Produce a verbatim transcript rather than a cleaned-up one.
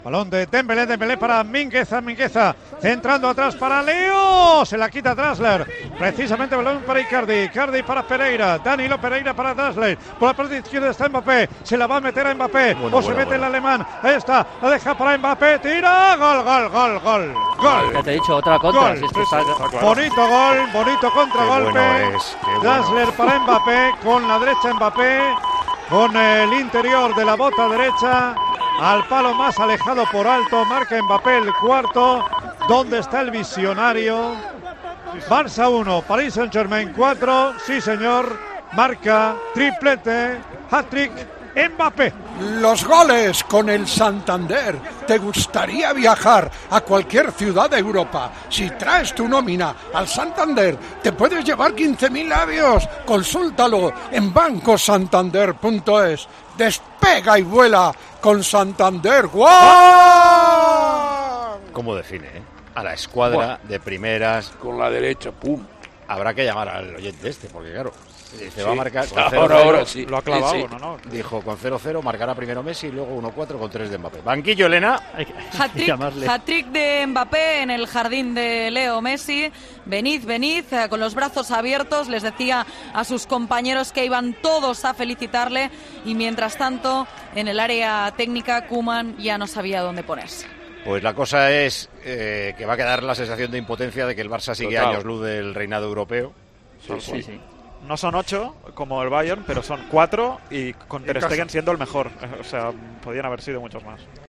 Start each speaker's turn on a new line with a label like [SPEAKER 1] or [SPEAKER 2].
[SPEAKER 1] Balón de Dembélé, Dembélé para Mingueza, Mingueza centrando atrás para Leo, se la quita Draxler, precisamente balón para Icardi, Icardi para Pereira, Danilo Pereira para Draxler, por la parte izquierda está Mbappé, se la va a meter a Mbappé, bueno, o se bueno, mete bueno. el alemán, ahí está, la deja para Mbappé, tira, gol, gol, gol, gol, gol.
[SPEAKER 2] Ya te he dicho, otra contra.
[SPEAKER 1] Gol.
[SPEAKER 2] Si es que está, está claro.
[SPEAKER 1] Bonito gol, bonito contragolpe,
[SPEAKER 3] bueno es, bueno.
[SPEAKER 1] Draxler para Mbappé, con la derecha Mbappé, con el interior de la bota derecha, al palo más alejado por alto, marca Mbappé el cuarto. ¿Dónde está el visionario? Barça uno, Paris Saint-Germain cuatro, sí señor, marca triplete, hat-trick Mbappé.
[SPEAKER 4] Los goles con el Santander. ¿Te gustaría viajar a cualquier ciudad de Europa? Si traes tu nómina al Santander, te puedes llevar quince mil euros. Consúltalo en banco santander punto es. Despega y vuela con Santander. ¡Guau!
[SPEAKER 3] ¿Cómo define, eh? A la escuadra Buah. de primeras.
[SPEAKER 5] Con la derecha, pum.
[SPEAKER 3] Habrá que llamar al oyente este, porque claro, se
[SPEAKER 5] sí,
[SPEAKER 3] va a marcar. Con
[SPEAKER 5] ahora,
[SPEAKER 3] cero cero,
[SPEAKER 5] ahora sí.
[SPEAKER 1] Lo ha clavado,
[SPEAKER 5] sí, sí.
[SPEAKER 1] ¿no? no.
[SPEAKER 3] Dijo con cero cero marcará primero Messi y luego uno cuatro con tres de Mbappé. Banquillo, Elena.
[SPEAKER 6] Hat-trick, hat-trick de Mbappé en el jardín de Leo Messi. Venid, venid, eh, con los brazos abiertos. Les decía a sus compañeros que iban todos a felicitarle. Y mientras tanto, en el área técnica, Koeman ya no sabía dónde ponerse.
[SPEAKER 3] Pues la cosa es eh, que va a quedar la sensación de impotencia de que el Barça sigue
[SPEAKER 5] Total.
[SPEAKER 3] años luz del reinado europeo.
[SPEAKER 5] Sí, sí, sí.
[SPEAKER 7] Sí. No son ocho como el Bayern, pero son cuatro y con Ter Stegen siendo el mejor. O sea, podían haber sido muchos más.